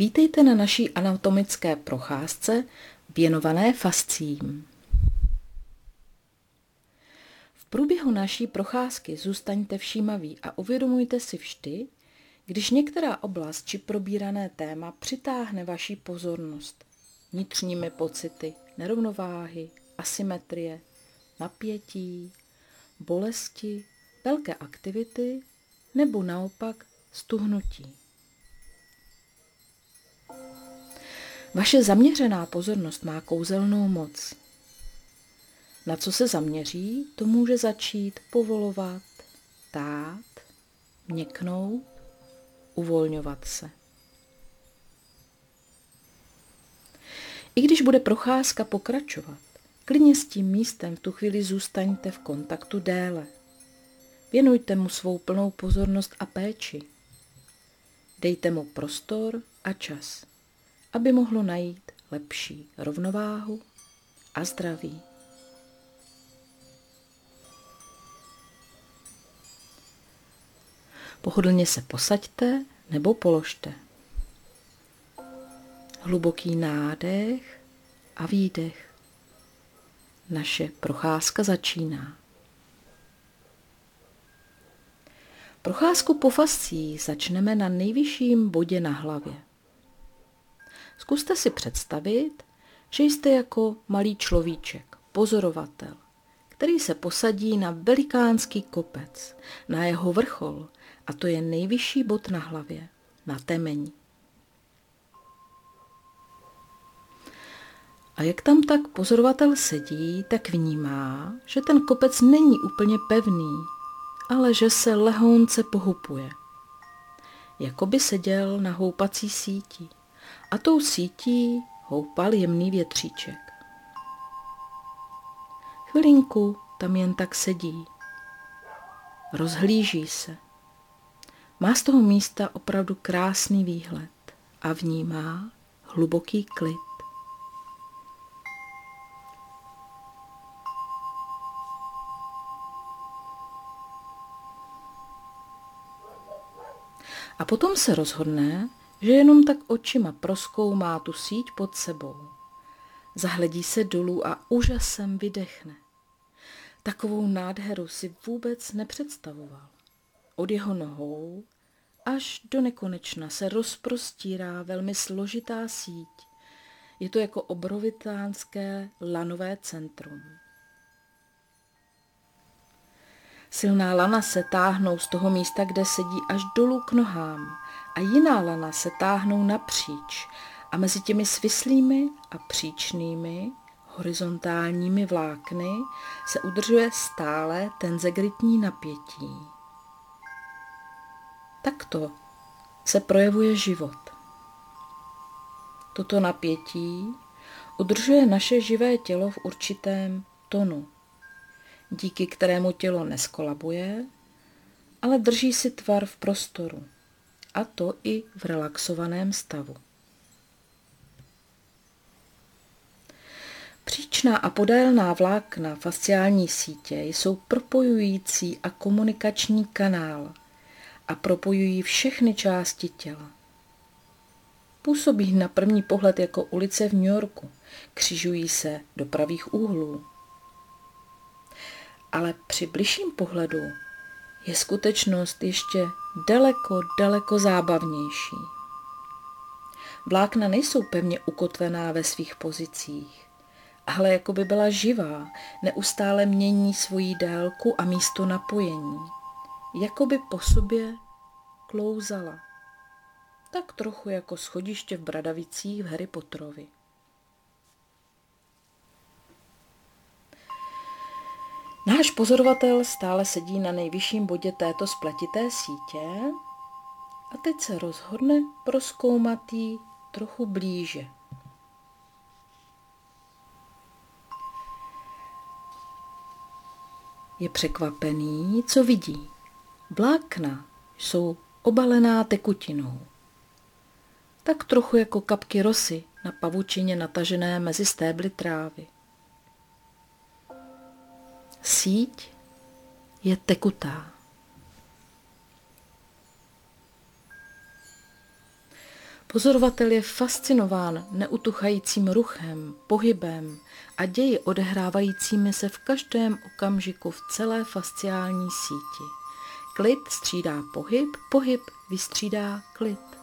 Vítejte na naší anatomické procházce věnované fasciím. V průběhu naší procházky zůstaňte všímaví a uvědomujte si vždy, když některá oblast či probírané téma přitáhne vaši pozornost vnitřními pocity nerovnováhy, asymetrie, napětí, bolesti, velké aktivity nebo naopak stuhnutí. Vaše zaměřená pozornost má kouzelnou moc. Na co se zaměří, to může začít povolovat, tát, měknout, uvolňovat se. I když bude procházka pokračovat, klidně s tím místem v tu chvíli zůstaňte v kontaktu déle. Věnujte mu svou plnou pozornost a péči. Dejte mu prostor a čas, aby mohlo najít lepší rovnováhu a zdraví. Pohodlně se posaďte nebo položte. Hluboký nádech a výdech. Naše procházka začíná. Procházku po fasciích začneme na nejvyšším bodě na hlavě. Zkuste si představit, že jste jako malý človíček, pozorovatel, který se posadí na velikánský kopec, na jeho vrchol, a to je nejvyšší bod na hlavě, na temeni. A jak tam tak pozorovatel sedí, tak vnímá, že ten kopec není úplně pevný, ale že se lehounce pohupuje. Jako by seděl na houpací síti a tou sítí houpal jemný větříček. Chvilinku tam jen tak sedí. Rozhlíží se. Má z toho místa opravdu krásný výhled a vnímá hluboký klid. A potom se rozhodne, že jenom tak očima prozkoumá tu síť pod sebou. Zahledí se dolů a úžasem vydechne. Takovou nádheru si vůbec nepředstavoval. Od jeho nohou až do nekonečna se rozprostírá velmi složitá síť. Je to jako obrovitánské lanové centrum. Silná lana se táhnou z toho místa, kde sedí, až dolů k nohám a jiná lana se táhnou napříč a mezi těmi svislými a příčnými horizontálními vlákny se udržuje stále tenzegritní napětí. Takto se projevuje život. Toto napětí udržuje naše živé tělo v určitém tonu, díky kterému tělo neskolabuje, ale drží si tvar v prostoru, a to i v relaxovaném stavu. Příčná a podélná vlákna fasciální sítě jsou propojující a komunikační kanál a propojují všechny části těla. Působí na první pohled jako ulice v New Yorku, křižují se do pravých úhlů. Ale při bližším pohledu je skutečnost ještě daleko zábavnější. Vlákna nejsou pevně ukotvená ve svých pozicích, ale jako by byla živá, neustále mění svoji délku a místo napojení. Jako by po sobě klouzala. Tak trochu jako schodiště v Bradavicích v Harry Potterovi. Náš pozorovatel stále sedí na nejvyšším bodě této spletité sítě a teď se rozhodne prozkoumat ji trochu blíže. Je překvapený, co vidí. Vlákna jsou obalená tekutinou. Tak trochu jako kapky rosy na pavučině natažené mezi stébly trávy. Síť je tekutá. Pozorovatel je fascinován neutuchajícím ruchem, pohybem a ději odehrávajícími se v každém okamžiku v celé fasciální síti. Klid střídá pohyb, pohyb vystřídá klid.